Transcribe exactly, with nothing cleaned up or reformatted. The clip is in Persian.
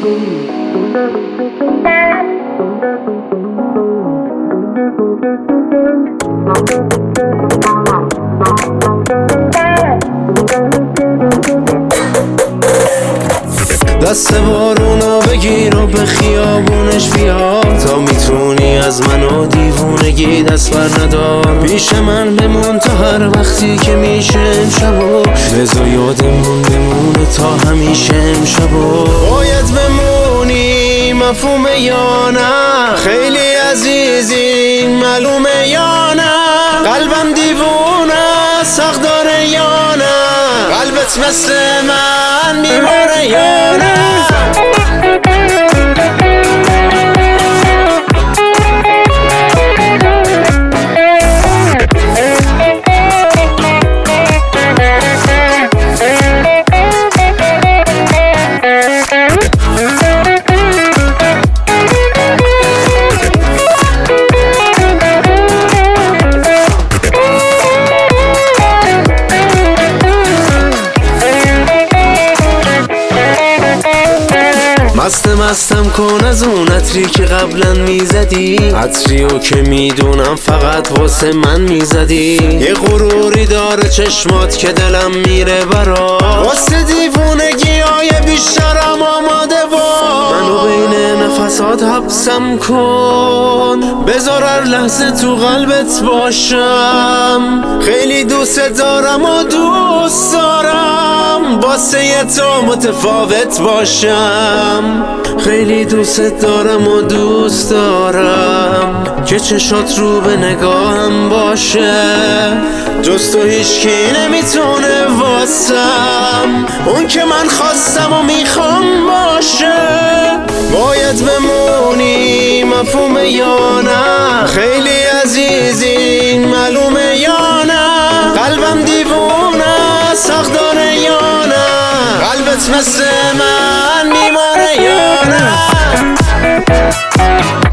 دست بارونو بگیر و به خیابونش بیا، تا میتونی از من و دیوونگی دست بر ندار. پیش من بمون تا هر وقتی که میشه امشبو، بذار یادمون بمونه تا همیشه امشبو. باید بمونی مفهومه یا نه، خیلی عزیزی معلومه یا نه، قلبم دیوونه ساخت داره یا نه، قلبت مثل من میماره یا نه. مست مستم کن از اون عطری که قبلا میزدی، عطریو که میدونم فقط واسه من میزدی. یه غروری داره چشمات که دلم میره برا، واسه دیوونگی های بیشترم آماده با. منو بین نفسات حبسم کن، بذار هر لحظه تو قلبت باشم. خیلی دوست دارم و دوست دارم واسه تو متفاوت باشم. خیلی دوست دارم و دوست دارم که چشات رو به نگاهم باشه، جز تو هیچکی نمیتونه واسم اون که من خواستم و میخوام باشه. باید بمونی مفهومه یا نه، خیلی عزیزی معلومه یا نه، قلبم دیوونه ساخت داره یا نه، قلبت مثل من میماره یا نه.